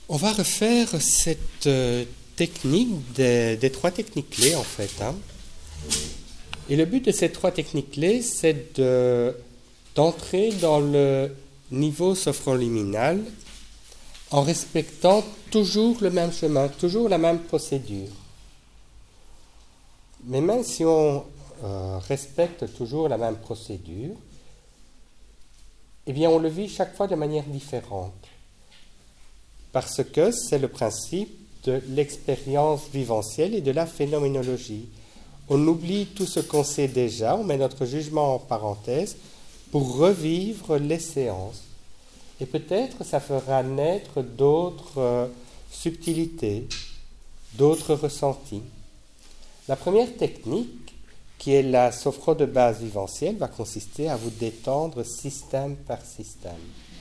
On va refaire cette technique des trois techniques clés en fait. Et le but de ces trois techniques clés, c'est d'entrer dans le niveau sophroliminal en respectant toujours le même chemin, toujours la même procédure. Mais même si on respecte toujours la même procédure, eh bien on le vit chaque fois de manière différente. Parce que c'est le principe de l'expérience viventielle et de la phénoménologie. On oublie tout ce qu'on sait déjà, on met notre jugement en parenthèse pour revivre les séances. Et peut-être ça fera naître d'autres subtilités, d'autres ressentis. La première technique, qui est la sophro de base viventielle, va consister à vous détendre système par système.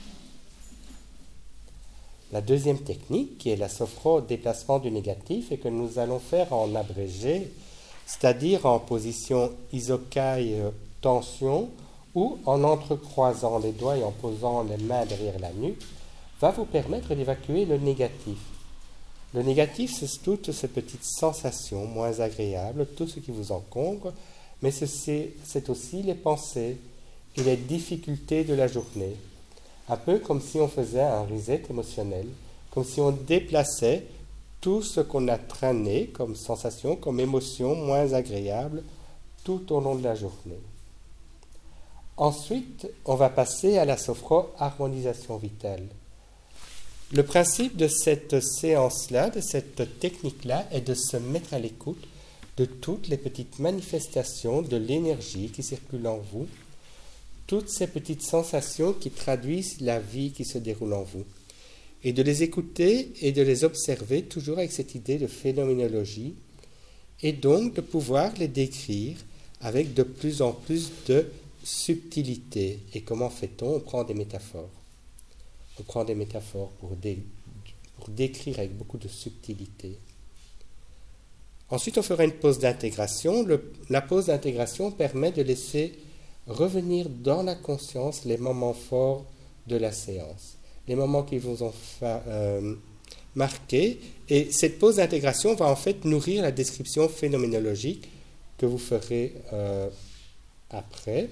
La deuxième technique, qui est la sophro déplacement du négatif et que nous allons faire en abrégé, c'est-à-dire en position isokai tension ou en entrecroisant les doigts et en posant les mains derrière la nuque, va vous permettre d'évacuer le négatif. Le négatif, c'est toutes ces petites sensations moins agréables, tout ce qui vous encombre, mais c'est aussi les pensées et les difficultés de la journée. Un peu comme si on faisait un reset émotionnel, comme si on déplaçait tout ce qu'on a traîné comme sensation, comme émotion moins agréable tout au long de la journée. Ensuite, on va passer à la sophro-harmonisation vitale. Le principe de cette séance-là, de cette technique-là, est de se mettre à l'écoute de toutes les petites manifestations de l'énergie qui circule en vous, toutes ces petites sensations qui traduisent la vie qui se déroule en vous, et de les écouter et de les observer toujours avec cette idée de phénoménologie, et donc de pouvoir les décrire avec de plus en plus de subtilité. Et comment fait-on ? On prend des métaphores. On prend des métaphores pour décrire avec beaucoup de subtilité. Ensuite, on fera une pause d'intégration. La pause d'intégration permet de laisser revenir dans la conscience les moments forts de la séance, les moments qui vous ont marqué. Et cette pause d'intégration va en fait nourrir la description phénoménologique que vous ferez après.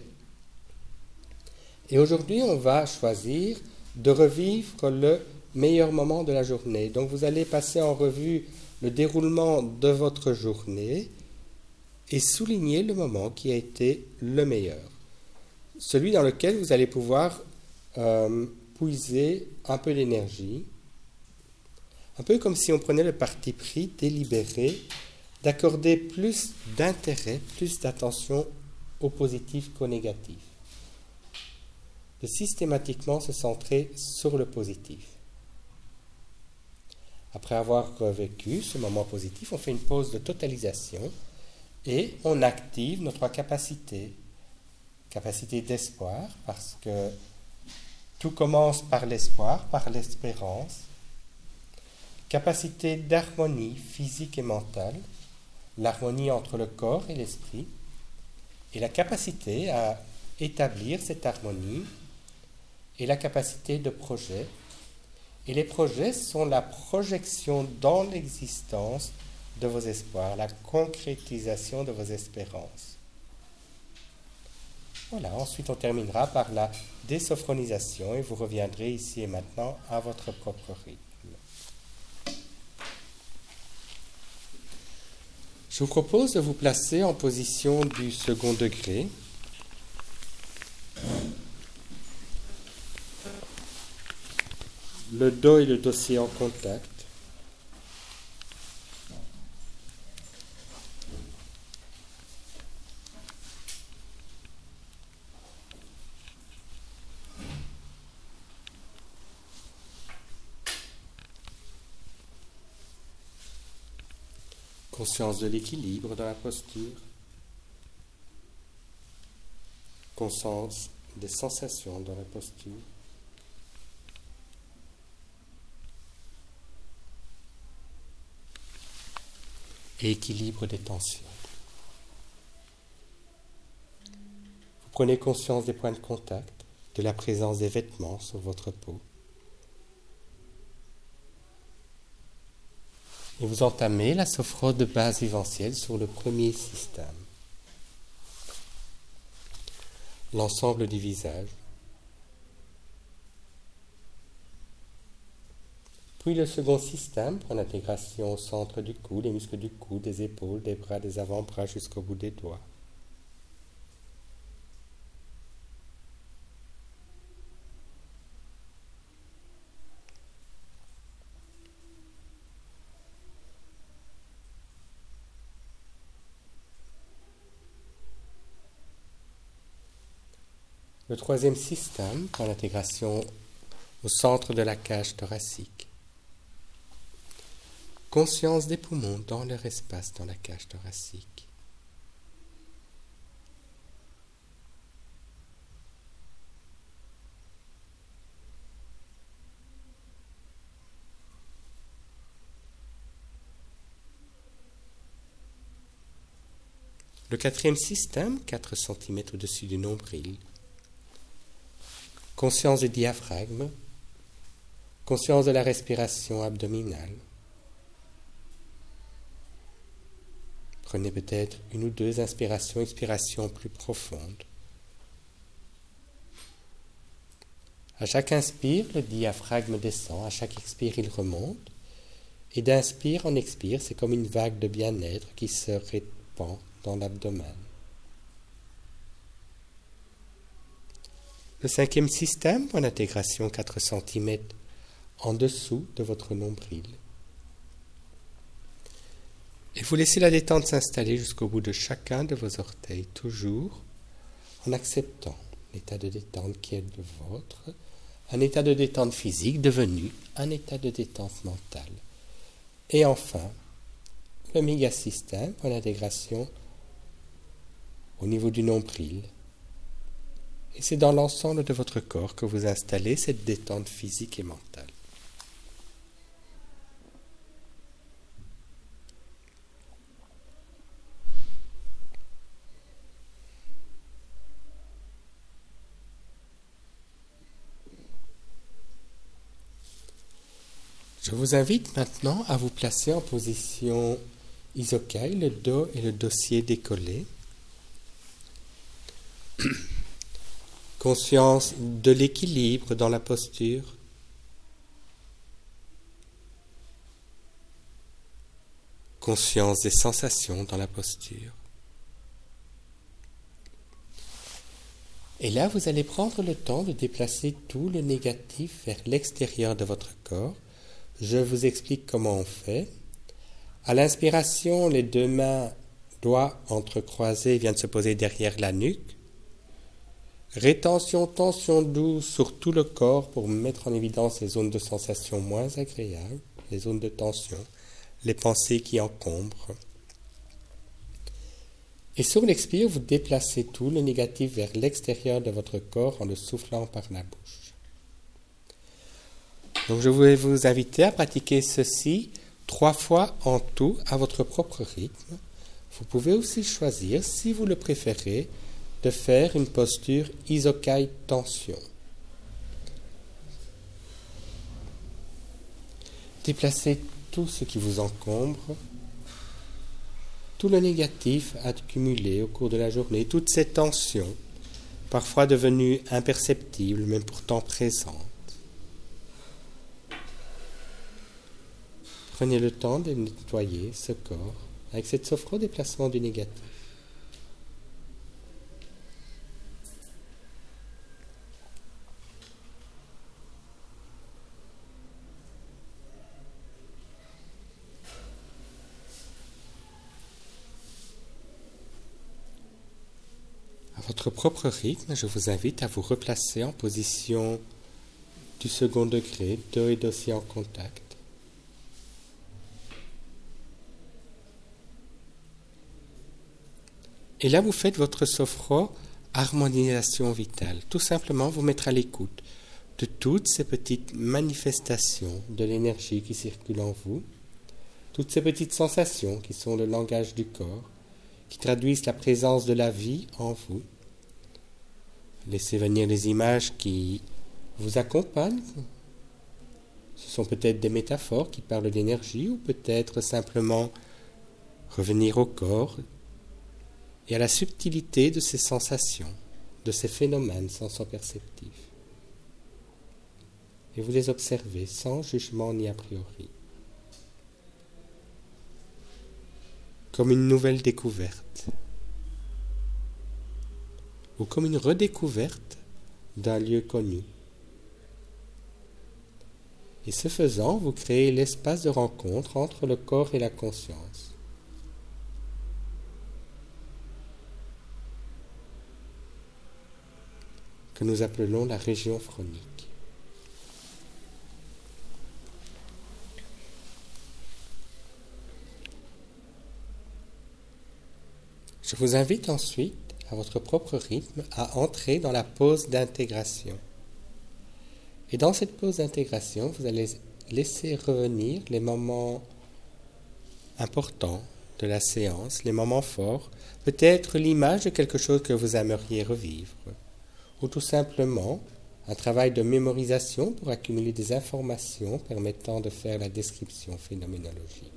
Et aujourd'hui, on va choisir de revivre le meilleur moment de la journée. Donc vous allez passer en revue le déroulement de votre journée et souligner le moment qui a été le meilleur. Celui dans lequel vous allez pouvoir puiser un peu d'énergie, un peu comme si on prenait le parti pris délibéré d'accorder plus d'intérêt, plus d'attention au positif qu'au négatif, de systématiquement se centrer sur le positif. Après avoir vécu ce moment positif, on fait une pause de totalisation et on active notre capacité d'espoir, parce que tout commence par l'espoir, par l'espérance, capacité d'harmonie physique et mentale, l'harmonie entre le corps et l'esprit, et la capacité à établir cette harmonie, et la capacité de projet. Et les projets sont la projection dans l'existence de vos espoirs, la concrétisation de vos espérances. Voilà, ensuite on terminera par la désophronisation et vous reviendrez ici et maintenant à votre propre rythme. Je vous propose de vous placer en position du second degré. Le dos et le dossier en contact. Conscience de l'équilibre dans la posture. Conscience des sensations dans la posture. Et équilibre des tensions. Vous prenez conscience des points de contact, de la présence des vêtements sur votre peau. Et vous entamez la sophrose de base vivencielle sur le premier système. L'ensemble du visage. Puis le second système, pour l'intégration au centre du cou, les muscles du cou, des épaules, des bras, des avant-bras jusqu'au bout des doigts. Le troisième système, pour l'intégration au centre de la cage thoracique. Conscience des poumons dans leur espace dans la cage thoracique. Le quatrième système, 4 cm au-dessus du nombril. Conscience du diaphragme, conscience de la respiration abdominale. Prenez peut-être une ou deux inspirations, expirations plus profondes. À chaque inspire, le diaphragme descend, à chaque expire, il remonte. Et d'inspire en expire, c'est comme une vague de bien-être qui se répand dans l'abdomen. Le cinquième système, pour l'intégration 4 cm en dessous de votre nombril. Et vous laissez la détente s'installer jusqu'au bout de chacun de vos orteils, toujours en acceptant l'état de détente qui est le vôtre, un état de détente physique devenu un état de détente mentale. Et enfin, le méga-système, pour l'intégration au niveau du nombril. Et c'est dans l'ensemble de votre corps que vous installez cette détente physique et mentale. Je vous invite maintenant à vous placer en position isokai, le dos et le dossier décollés. Conscience de l'équilibre dans la posture. Conscience des sensations dans la posture. Et là, vous allez prendre le temps de déplacer tout le négatif vers l'extérieur de votre corps. Je vous explique comment on fait. À l'inspiration, les deux mains, doigts entrecroisés, viennent se poser derrière la nuque. Rétention, tension douce sur tout le corps pour mettre en évidence les zones de sensation moins agréables, les zones de tension, les pensées qui encombrent. Et sur l'expire, vous déplacez tout le négatif vers l'extérieur de votre corps en le soufflant par la bouche. Donc je vais vous inviter à pratiquer ceci 3 fois en tout à votre propre rythme. Vous pouvez aussi choisir, si vous le préférez, de faire une posture isokai tension. Déplacez tout ce qui vous encombre, tout le négatif accumulé au cours de la journée, toutes ces tensions, parfois devenues imperceptibles, mais pourtant présentes. Prenez le temps de nettoyer ce corps avec cette sophro-déplacement du négatif. À votre propre rythme, je vous invite à vous replacer en position du second degré, dos et dossier en contact. Et là, vous faites votre sophro harmonisation vitale. Tout simplement, vous mettre à l'écoute de toutes ces petites manifestations de l'énergie qui circule en vous, toutes ces petites sensations qui sont le langage du corps, qui traduisent la présence de la vie en vous. Laissez venir les images qui vous accompagnent Ce sont peut-être des métaphores qui parlent d'énergie ou peut-être simplement revenir au corps et à la subtilité de ces sensations, de ces phénomènes sensoperceptifs. Et vous les observez sans jugement ni a priori, comme une nouvelle découverte ou comme une redécouverte d'un lieu connu. Et ce faisant, vous créez l'espace de rencontre entre le corps et la conscience. Que nous appelons la région phronique. Je vous invite ensuite, à votre propre rythme, à entrer dans la pause d'intégration. Et dans cette pause d'intégration, vous allez laisser revenir les moments importants de la séance, les moments forts, peut-être l'image de quelque chose que vous aimeriez revivre, ou tout simplement un travail de mémorisation pour accumuler des informations permettant de faire la description phénoménologique.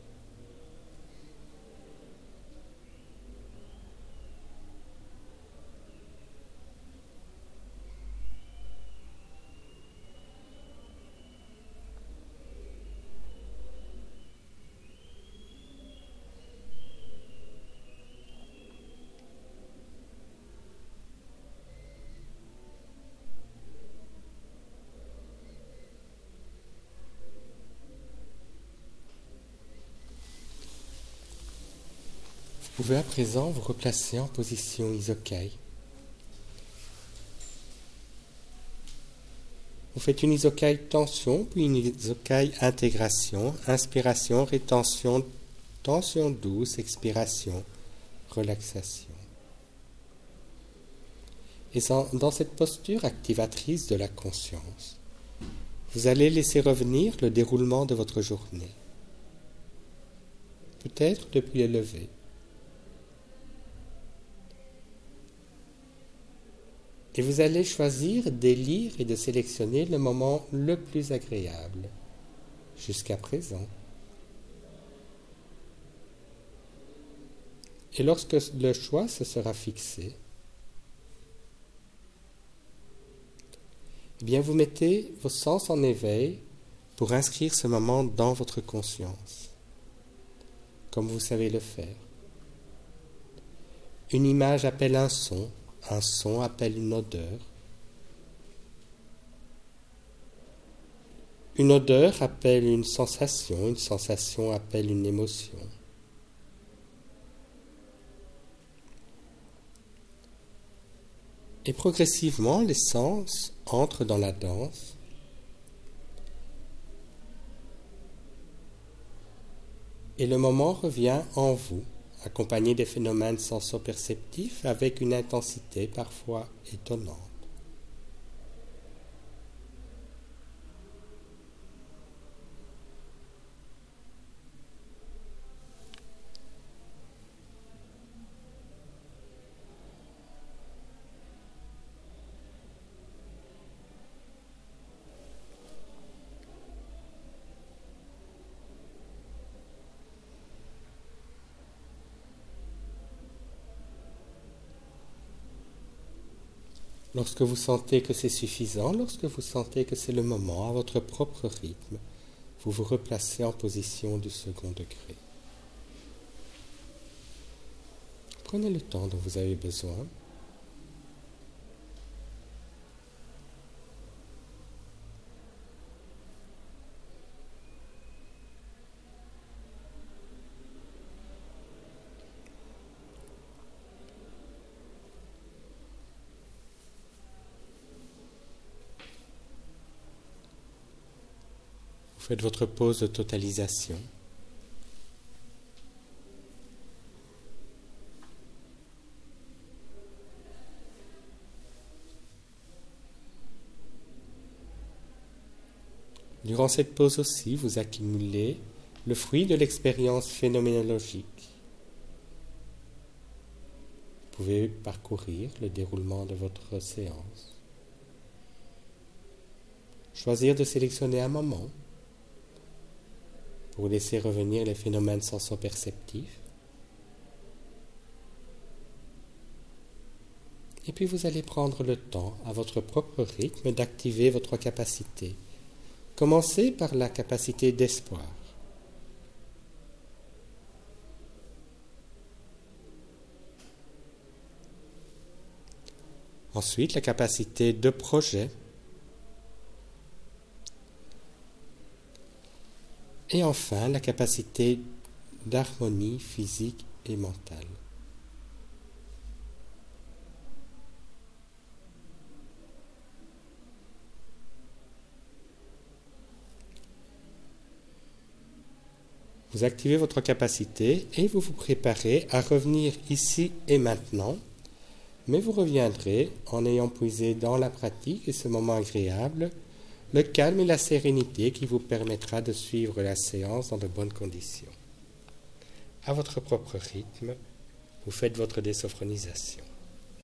Vous pouvez à présent vous replacer en position isokai. Vous faites une isokai tension, puis une isokai intégration, inspiration, rétention, tension douce, expiration, relaxation. Et dans cette posture activatrice de la conscience, vous allez laisser revenir le déroulement de votre journée. Peut-être depuis le lever. Et vous allez choisir d'élire et de sélectionner le moment le plus agréable jusqu'à présent. Et lorsque le choix se sera fixé, eh bien vous mettez vos sens en éveil pour inscrire ce moment dans votre conscience, comme vous savez le faire. Une image appelle un son appelle une odeur. Une odeur appelle une sensation appelle une émotion. Et progressivement, les sens entrent dans la danse. Et le moment revient en vous, accompagné des phénomènes sensoperceptifs avec une intensité parfois étonnante. Lorsque vous sentez que c'est suffisant, lorsque vous sentez que c'est le moment, à votre propre rythme, vous vous replacez en position du second degré. Prenez le temps dont vous avez besoin. Faites votre pause de totalisation. Durant cette pause aussi, vous accumulez le fruit de l'expérience phénoménologique. Vous pouvez parcourir le déroulement de votre séance. choisir de sélectionner un moment pour laisser revenir les phénomènes sensoperceptifs. Et puis vous allez prendre le temps, à votre propre rythme, d'activer votre capacité. Commencez par la capacité d'espoir. Ensuite, la capacité de projet. Et enfin, la capacité d'harmonie physique et mentale. Vous activez votre capacité et vous vous préparez à revenir ici et maintenant, mais vous reviendrez en ayant puisé dans la pratique et ce moment agréable, le calme et la sérénité qui vous permettra de suivre la séance dans de bonnes conditions. À votre propre rythme, vous faites votre désophronisation.